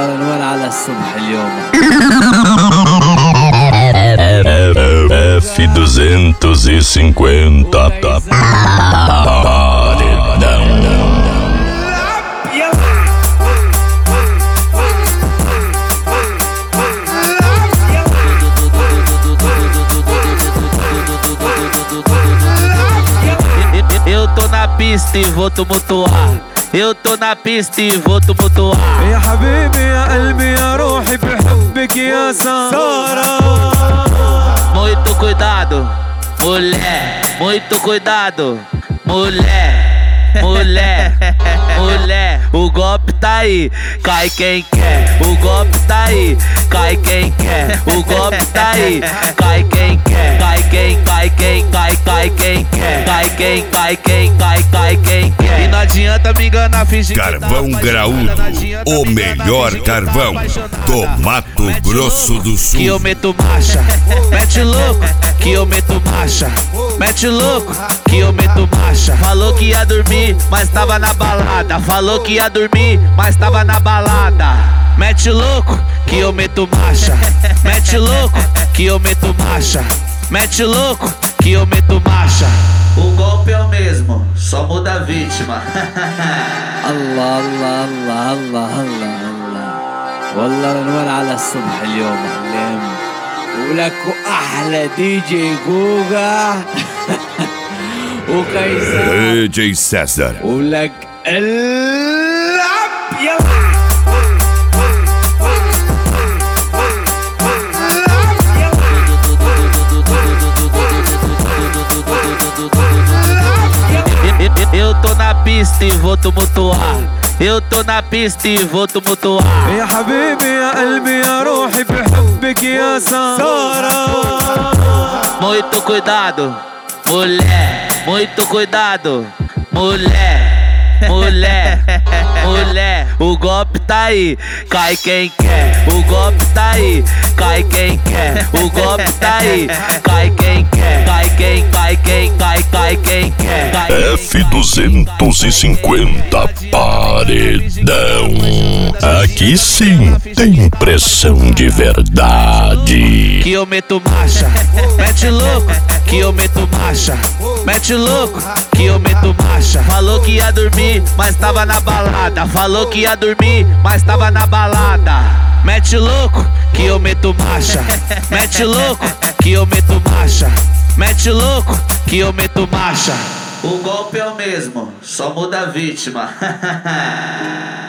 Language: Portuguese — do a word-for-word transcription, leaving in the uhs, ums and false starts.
والله العنوان على الصبح اليوم. F duzentos e cinquenta tá paredão. Eu tô na pista e vou tumultuar. Eu tô na pista e vou tumultuar. يا حبيبي يا قلبي يا روحي بحبك يا سارة. Muito cuidado, mulher. Muito cuidado, mulher. Mulher, mulher. O golpe tá aí, cai quem quer. O golpe tá aí, cai quem quer. O golpe tá aí, cai quem quer. Cai quem, cai quem, cai, cai quem quer. Cai quem, cai quem, cai, cai quem quer. E não adianta me enganar, fingir que tá Carvão Graúdo, o melhor carvão do Mato Grosso do Sul. Que eu meto marcha, mete louco, que eu meto marcha. Mete louco, que eu meto marcha. Falou que ia dormir, mas tava na balada. Falou que ia dormir, mas tava na balada. Mete louco, que eu meto marcha. Mete louco, que eu meto marcha. Mete louco, que eu meto marcha. O golpe é o mesmo, só muda a vítima. الله الله الله الله الله الله والله العنوان على الصبح اليوم علام. ولك احلى دي جي جوجا وكيسان D J César. ولك العب يلا. Eu tô na pista e vou tumultuar. Eu tô na pista e vou tumultuar. يا حبيبي يا قلبي يا روحي بحبك يا سارة. Muito cuidado, mulher. Muito cuidado, mulher. Mulher, mulher. O golpe tá aí, cai quem quer. O golpe tá aí, cai quem quer. O golpe tá aí, cai quem quer. Cai quem, cai quem, cai, cai quem quer. Cai quem, F duzentos e cinquenta paredão. Aqui sim tem pressão de verdade. que eu meto marcha. Mete louco, que eu meto marcha. Mete louco, que eu meto marcha. Falou que ia dormir, mas tava na balada. Falou que ia dormir, mas tava na balada. Mete louco, que eu meto marcha. Mete louco, que eu meto marcha. Mete louco, que eu meto marcha. O golpe é o mesmo, só muda a vítima.